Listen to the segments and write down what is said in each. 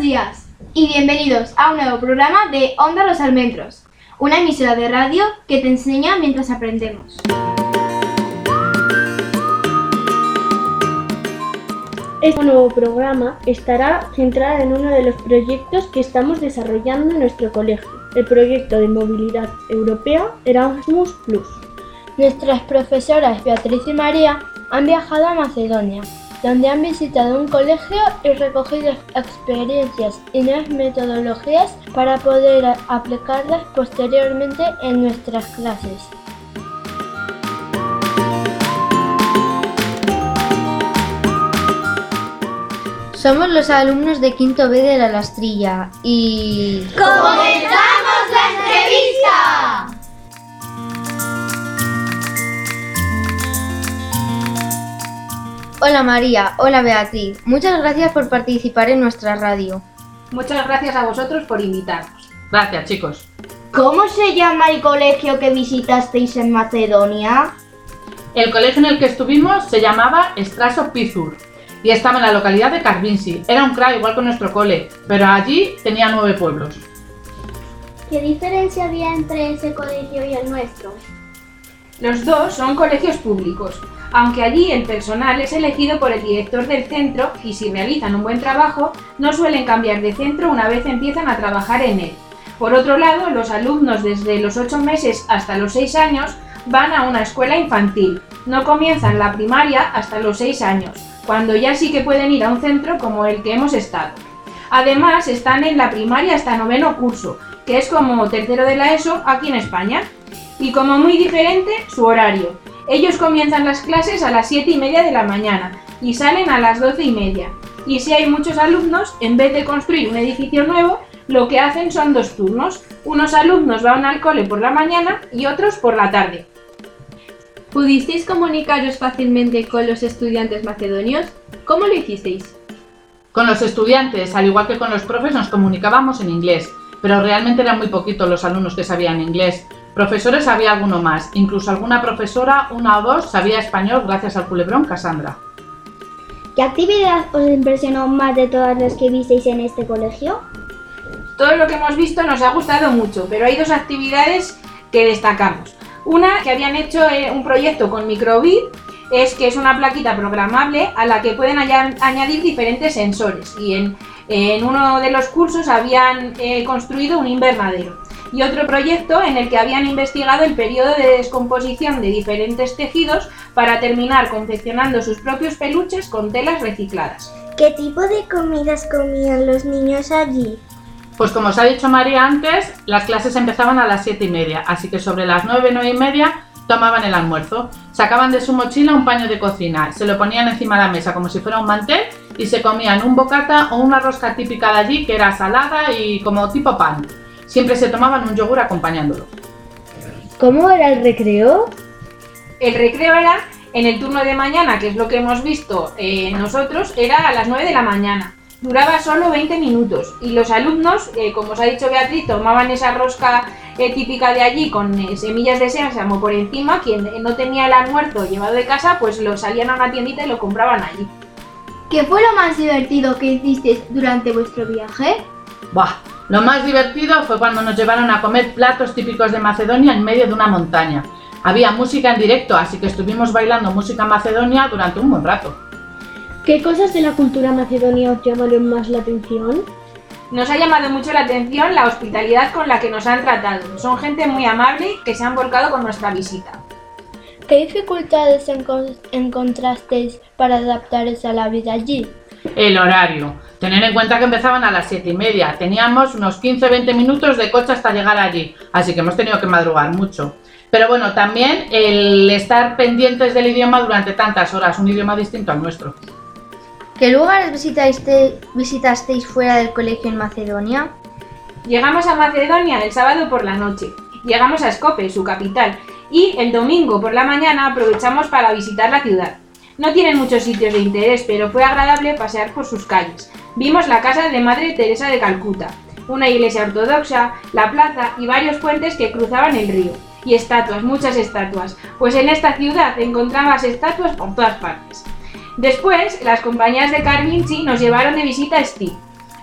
días y bienvenidos a un nuevo programa de Onda Los Almendros, una emisora de radio que te enseña mientras aprendemos. Este nuevo programa estará centrado en uno de los proyectos que estamos desarrollando en nuestro colegio, el proyecto de movilidad europea Erasmus+. Nuestras profesoras Beatriz y María han viajado a Macedonia, donde han visitado un colegio y recogido experiencias y nuevas metodologías para poder aplicarlas posteriormente en nuestras clases. Somos los alumnos de quinto B de La Lastrilla y... ¡Comenzamos la entrevista! Hola María, hola Beatriz, muchas gracias por participar en nuestra radio. Muchas gracias a vosotros por invitarnos. Gracias, chicos. ¿Cómo se llama el colegio que visitasteis en Macedonia? El colegio en el que estuvimos se llamaba Straso Pizur y estaba en la localidad de Karvinci. Era un krai igual que nuestro cole, pero allí tenía 9 pueblos. ¿Qué diferencia había entre ese colegio y el nuestro? Los dos son colegios públicos, aunque allí el personal es elegido por el director del centro y si realizan un buen trabajo no suelen cambiar de centro una vez empiezan a trabajar en él. Por otro lado, los alumnos desde los 8 meses hasta los 6 años van a una escuela infantil. No comienzan la primaria hasta los 6 años, cuando ya sí que pueden ir a un centro como el que hemos estado. Además, están en la primaria hasta 9º curso, que es como tercero de la ESO aquí en España. Y como muy diferente, su horario. Ellos comienzan las clases a las 7:30 de la mañana y salen a las 12:30. Y si hay muchos alumnos, en vez de construir un edificio nuevo, lo que hacen son 2 turnos. Unos alumnos van al cole por la mañana y otros por la tarde. ¿Pudisteis comunicaros fácilmente con los estudiantes macedonios? ¿Cómo lo hicisteis? Con los estudiantes, al igual que con los profes, nos comunicábamos en inglés, pero realmente eran muy poquitos los alumnos que sabían inglés. Profesores había alguno más, incluso alguna profesora, 1 o 2, sabía español gracias al culebrón Cassandra. ¿Qué actividad os impresionó más de todas las que visteis en este colegio? Todo lo que hemos visto nos ha gustado mucho, pero hay 2 actividades que destacamos. Una, que habían hecho un proyecto con microbit, que es una plaquita programable a la que pueden añadir diferentes sensores y en uno de los cursos habían construido un invernadero. Y otro proyecto en el que habían investigado el periodo de descomposición de diferentes tejidos para terminar confeccionando sus propios peluches con telas recicladas. ¿Qué tipo de comidas comían los niños allí? Pues como os ha dicho María antes, las clases empezaban a las 7:30, así que sobre las 9:30 tomaban el almuerzo. Sacaban de su mochila un paño de cocina, se lo ponían encima de la mesa como si fuera un mantel y se comían un bocata o una rosca típica de allí que era salada y como tipo pan. Siempre se tomaban un yogur acompañándolo. ¿Cómo era el recreo? El recreo era en el turno de mañana, que es lo que hemos visto nosotros, era a las 9 de la mañana. Duraba solo 20 minutos y los alumnos, como os ha dicho Beatriz, tomaban esa rosca típica de allí con semillas de sésamo por encima. Quien no tenía el almuerzo llevado de casa, pues lo salían a una tiendita y lo compraban allí. ¿Qué fue lo más divertido que hicisteis durante vuestro viaje? Lo más divertido fue cuando nos llevaron a comer platos típicos de Macedonia en medio de una montaña. Había música en directo, así que estuvimos bailando música macedonia durante un buen rato. ¿Qué cosas de la cultura macedonia os llamaron más la atención? Nos ha llamado mucho la atención la hospitalidad con la que nos han tratado. Son gente muy amable que se han volcado con nuestra visita. ¿Qué dificultades encontrasteis para adaptaros a la vida allí? El horario. Tener en cuenta que empezaban a las 7:30. Teníamos unos 15-20 minutos de coche hasta llegar allí, así que hemos tenido que madrugar mucho. Pero bueno, también el estar pendientes del idioma durante tantas horas, un idioma distinto al nuestro. ¿Qué lugares visitasteis fuera del colegio en Macedonia? Llegamos a Macedonia el sábado por la noche. Llegamos a Skopje, su capital, y el domingo por la mañana aprovechamos para visitar la ciudad. No tienen muchos sitios de interés, pero fue agradable pasear por sus calles. Vimos la casa de Madre Teresa de Calcuta, una iglesia ortodoxa, la plaza y varios puentes que cruzaban el río. Y estatuas, muchas estatuas, pues en esta ciudad encontrabas estatuas por todas partes. Después, las compañías de Karvinci nos llevaron de visita a Steve,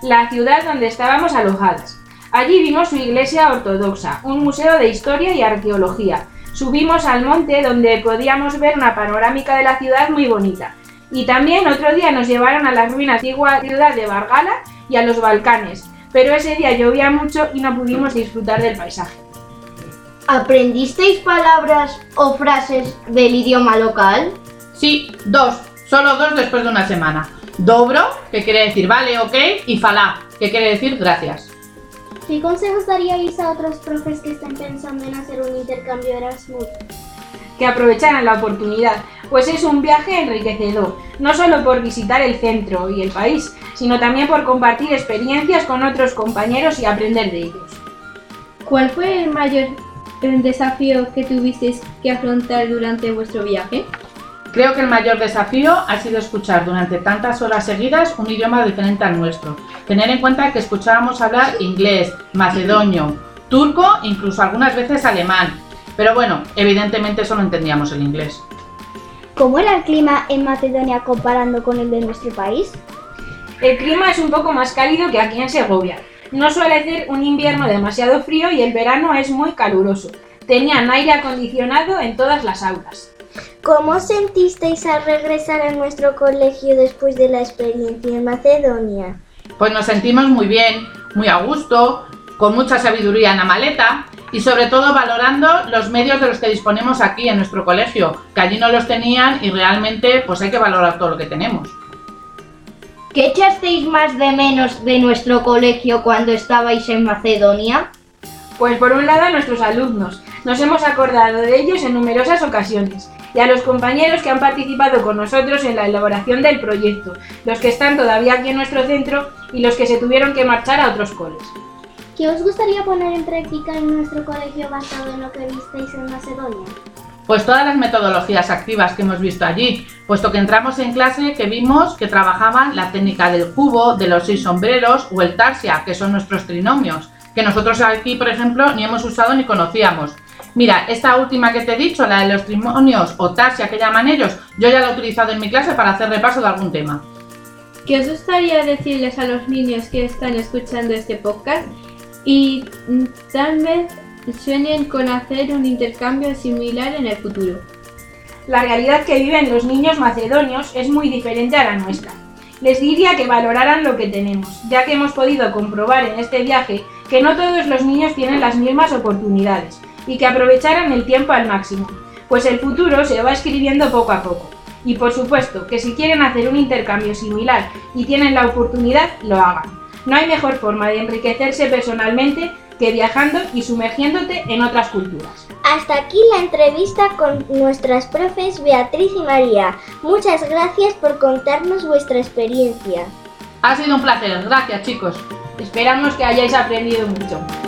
la ciudad donde estábamos alojadas. Allí vimos su iglesia ortodoxa, un museo de historia y arqueología. Subimos al monte donde podíamos ver una panorámica de la ciudad muy bonita. Y también otro día nos llevaron a las ruinas de la antigua ciudad de Bargala y a los Balcanes, pero ese día llovía mucho y no pudimos disfrutar del paisaje. ¿Aprendisteis palabras o frases del idioma local? Sí, 2, solo 2 después de una semana. Dobro, que quiere decir vale, ok, y falá, que quiere decir gracias. ¿Qué consejos daríais a otros profes que estén pensando en hacer un intercambio Erasmus? Que aprovecharan la oportunidad, pues es un viaje enriquecedor, no solo por visitar el centro y el país, sino también por compartir experiencias con otros compañeros y aprender de ellos. ¿Cuál fue el mayor desafío que tuvisteis que afrontar durante vuestro viaje? Creo que el mayor desafío ha sido escuchar durante tantas horas seguidas un idioma diferente al nuestro. Tener en cuenta que escuchábamos hablar inglés, macedonio, turco, incluso algunas veces alemán. Pero bueno, evidentemente solo entendíamos el inglés. ¿Cómo era el clima en Macedonia comparando con el de nuestro país? El clima es un poco más cálido que aquí en Segovia. No suele ser un invierno demasiado frío y el verano es muy caluroso. Tenían aire acondicionado en todas las aulas. ¿Cómo sentisteis al regresar a nuestro colegio después de la experiencia en Macedonia? Pues nos sentimos muy bien, muy a gusto, con mucha sabiduría en la maleta y sobre todo valorando los medios de los que disponemos aquí en nuestro colegio, que allí no los tenían y realmente pues hay que valorar todo lo que tenemos. ¿Qué echasteis más de menos de nuestro colegio cuando estabais en Macedonia? Pues por un lado a nuestros alumnos, nos hemos acordado de ellos en numerosas ocasiones, y a los compañeros que han participado con nosotros en la elaboración del proyecto, los que están todavía aquí en nuestro centro y los que se tuvieron que marchar a otros coles. ¿Qué os gustaría poner en práctica en nuestro colegio basado en lo que visteis en Macedonia? Pues todas las metodologías activas que hemos visto allí, puesto que entramos en clase que vimos que trabajaban la técnica del cubo, de los 6 sombreros o el tarsia, que son nuestros trinomios, que nosotros aquí, por ejemplo, ni hemos usado ni conocíamos. Mira, esta última que te he dicho, la de los trinomios o tarsia que llaman ellos, yo ya la he utilizado en mi clase para hacer repaso de algún tema. ¿Qué os gustaría decirles a los niños que están escuchando este podcast y tal vez sueñen con hacer un intercambio similar en el futuro? La realidad que viven los niños macedonios es muy diferente a la nuestra. Les diría que valoraran lo que tenemos, ya que hemos podido comprobar en este viaje que no todos los niños tienen las mismas oportunidades y que aprovecharan el tiempo al máximo, pues el futuro se va escribiendo poco a poco. Y por supuesto que si quieren hacer un intercambio similar y tienen la oportunidad, lo hagan. No hay mejor forma de enriquecerse personalmente que viajando y sumergiéndote en otras culturas. Hasta aquí la entrevista con nuestras profes Beatriz y María. Muchas gracias por contarnos vuestra experiencia. Ha sido un placer, gracias chicos. Esperamos que hayáis aprendido mucho.